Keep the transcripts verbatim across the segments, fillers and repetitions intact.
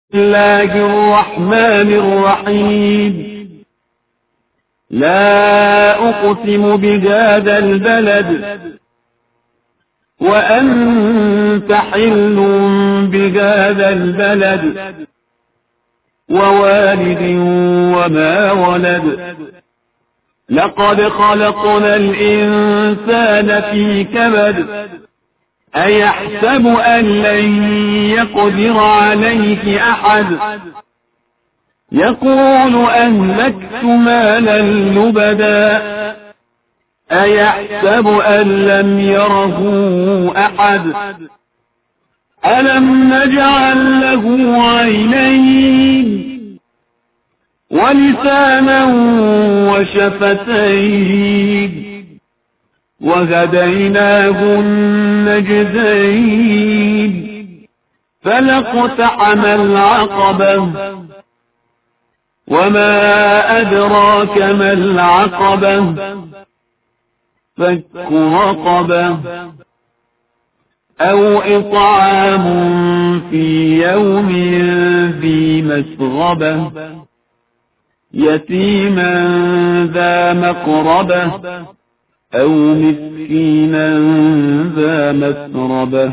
الله الرحمن الرحيم لا أقسم بهذا البلد وأنت حل بهذا البلد ووالد وما ولد لقد خلقنا الإنسان في كبد أيحسب أن لن يقدر عليه أحد يقول أهلكت مالا لبدا أيحسب أن لم يره أحد ألم نجعل له عينين ولسانا وشفتين وهديناه النجدين فلاقتحم العقبة وما أدراك ما العقبة فك رقبة أو إطعام في يوم ذي مسغبة يتيما ذا مقربة أو مسكينا ذا مسربة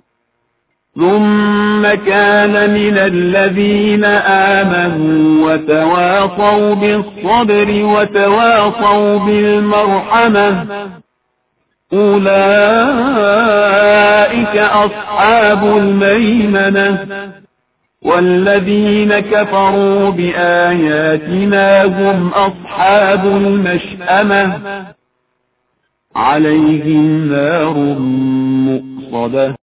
ثم كان من الذين آمنوا وتواصوا بالصبر وتواصوا بالمرحمة أولئك أصحاب الميمنة والذين كفروا بآياتنا هم أصحاب المشأمة عليهم نار مؤصدة